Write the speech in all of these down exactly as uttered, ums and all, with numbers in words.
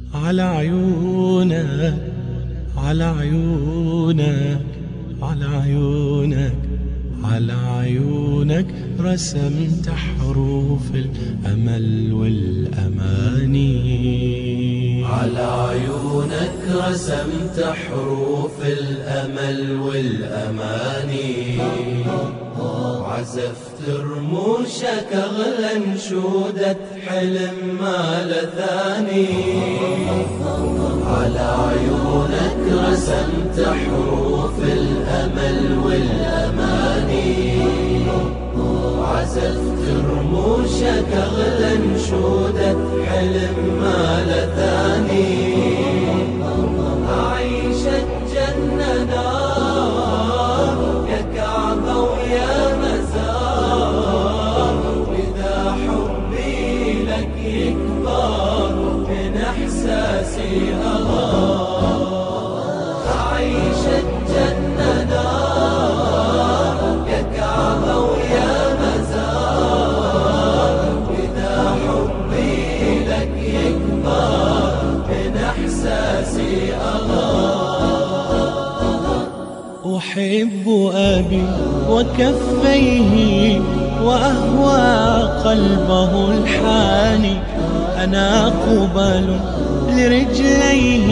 على عيونك على عيونك على عيونك على عيونك رسمت حروف الأمل والأماني. على عيونك رسمت حروف الأمل والأماني، عزفت رموشك أغلى انشودة حلم ما لثاني. على عيونك رسمت حروف الأمل والأماني، عزفت رموشك أغلى انشودة حلم ما لثاني. أعيشك جنة نار يا كعبة ويا مزار، وإذا حبي لك يكبر من إحساسي أغار. أعيشك جنة نار يا كعبة ويا مزار، وإذا حبي لك يكبر من إحساسي أغار. أحب أبي وكفيه وأهوى قلبه الحاني، أنا قبل لرجليه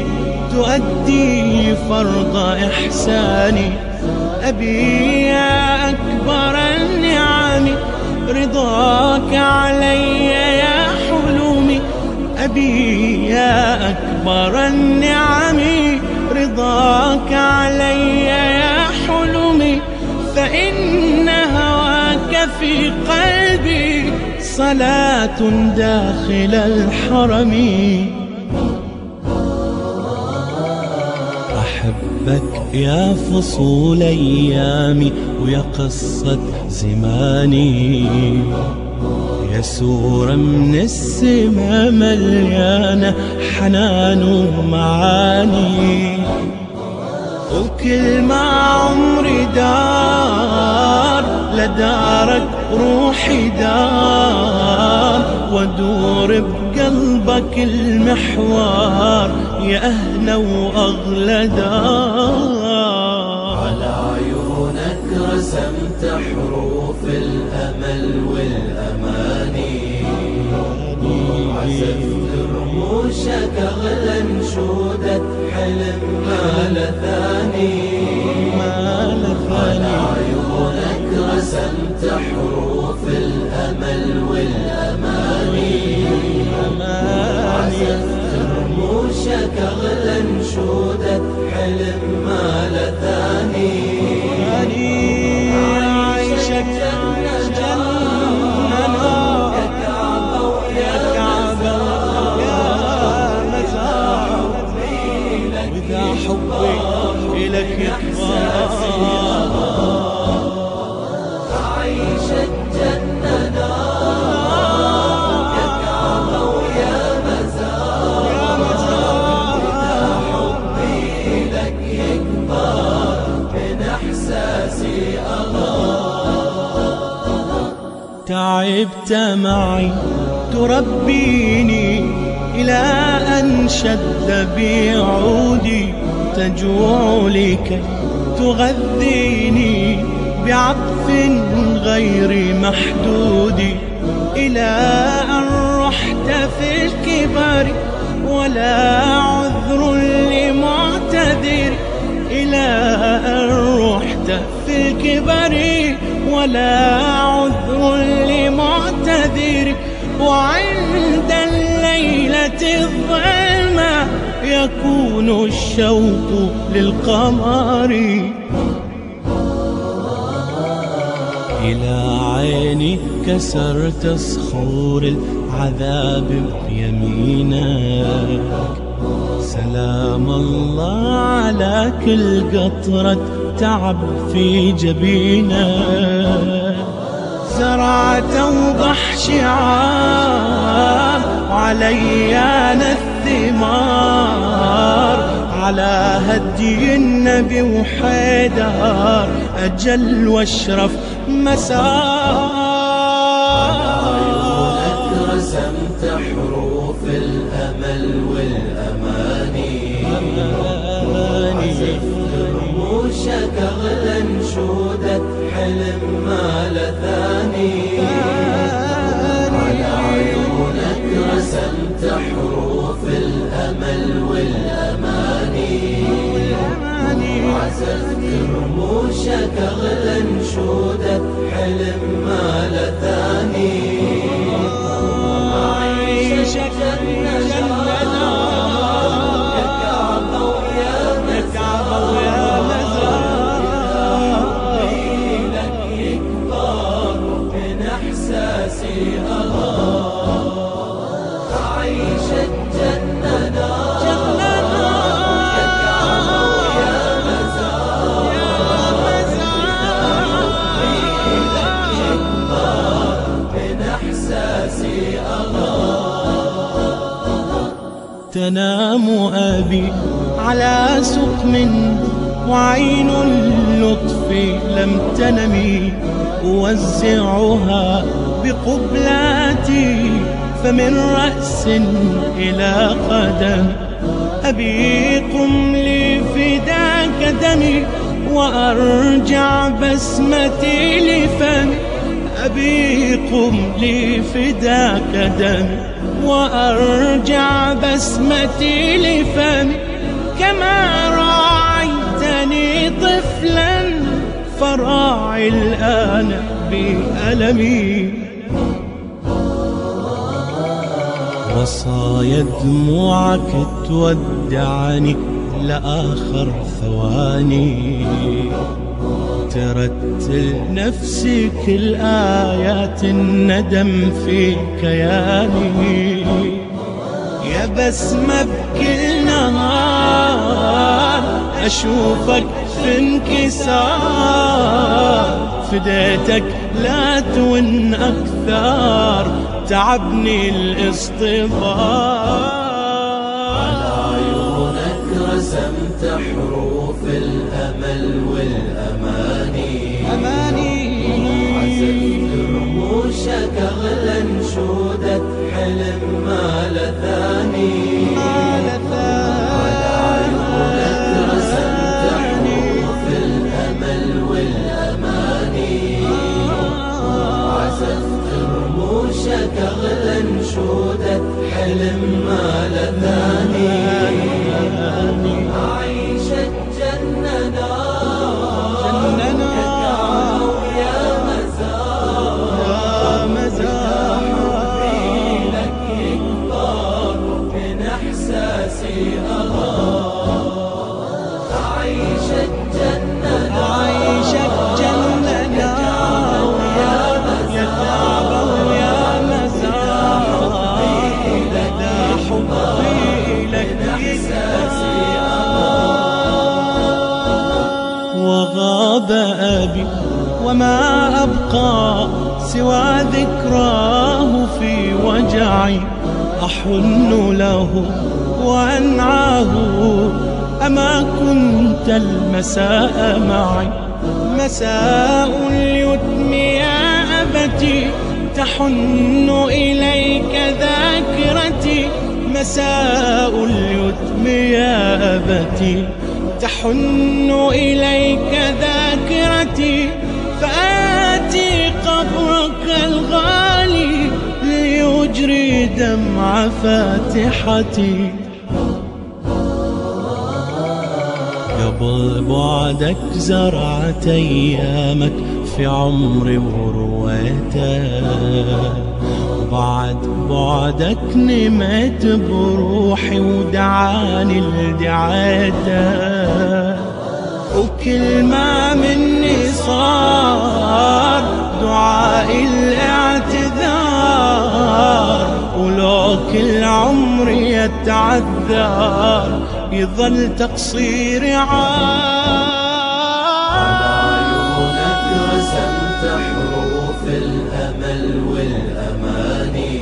تؤدي فرض إحساني. أبي يا أكبر النعم رضاك علي يا حلمي. أبي يا أكبر النعم رضاك علي يا حلمي، فإن هواك في قلبي صلاة داخل الحرم. أحبك يا فصول أيامي ويا قصة زماني، يا سورة من السما مليانة حنان ومعاني. وكل ما عمري دار لدارك روحي دار، وادور بقلبك المحوار يا أهنى وأغلى دار. على عيونك رسمت حروف الأمل والأماني، عزفت رموشك أغلى انشودة حلم ما لثاني. على عيونك رسمت حروف الأمل والأماني، عزفت رموشك أغلى انشودة حلم ما لثاني. عيشك جنة نار يا كعبة ويا مزار، وإذا حبي إلك يكبر. أعيشك جنة نار يا كعبة ويا مزار، وإذا حبي لك يكبر من إحساسي أغار. تعبت معي تربيني إلى أن شد بي عودي، تجوع لكي تغذيني بعطف غير محدود، إلى أن رحت في الكبر ولا عذر لمعتذر، إلى أن رحت في الكبر ولا عذر لمعتذر. وعند الليلة الظلمة يكون الشوق للقمر، إلى عيني كسرت صخور العذاب بيمينك. سلام الله على كل قطرة تعب في جبينك. زرعت أوضح شعار وعليانا الثمار، على هدي النبي وحيدار أجل واشرف مسار. رسمت حروف الأمل والأماني، عزفت رموشك أغلى انشودة حلم ما لثاني، على عيونك رسمت حروف الأمل والأماني، عزفت رموشك أغلى انشودة حلم ما لثاني، عيشك جنة يا كعبة ويا مزار، لك يكبر من إحساسي أغار، عيشك جنة يا كعبة ويا مزار، لك يكبر من إحساسي أغار. تنام أبي على سقم وعين اللطف لم تنمي، أوزعها بقبلاتي فمن رأس إلى قدم. أبي قم لي فداك دمي وأرجع بسمتي لفمي، أبي قم لي فداك دمي وأرجع بسمتي لفمي، كما راعيتني طفلا فراعي الآن بألمي. وصايا دموعك تودعني لآخر ثواني، ترتل نفسي كل آيات الندم في كياني، يا بسمة بكل نهار أشوفك في انكسار، فديتك لا تون أكثر تعبني الاصطفار، على عيونك رسمت حروف الأمل والأماني، عزفت رموشك أغلى انشودة حلم ما لثاني، على عيونك رسمت حروف الأمل والأماني، عزفت رموشك أغلى انشودة حلم ما لثاني، عيشك جنة نار يا كعبة ويا مزار، لك يكبر من إحساسي أغار، عيشك جنة عيشك جنة يا كعبة ويا مزار، لا حبي لك إحساسي أغار. وغاب أبي وما أبقى سوى ذكراه في وجعي، أحن له وأنعاه أما كنت المساء معي، مساء اليتم يا أبتي تحن إليك ذاكرتي، مساء اليتم يا أبتي تحن إليك ذاكرتي، فآتي قبرك الغالي ليجري دمع فاتحتي، قبل بعدك زرعت أيامك في عمري ورويته، وبعد بعدك نمت بروحي ودعاني لدعاته، وكل ما مني صار دعائي الاعتذار، ولو كل عمري يتعذر يظل تقصيري عار. على عيونك رسمت حروف الأمل والأماني،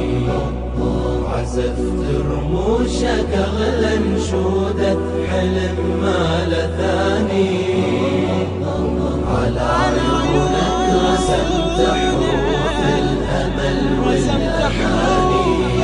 عزفت رموشك أغلى انشودة حلم ما لثاني، على عيونك رسمت حروف الأمل والأماني،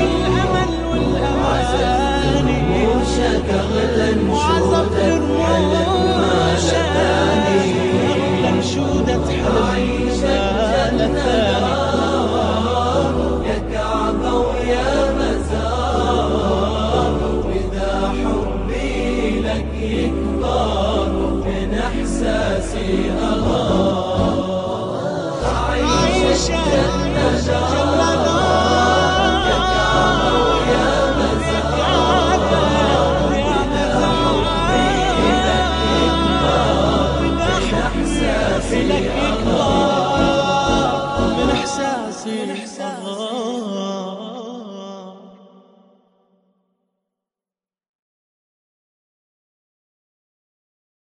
إلك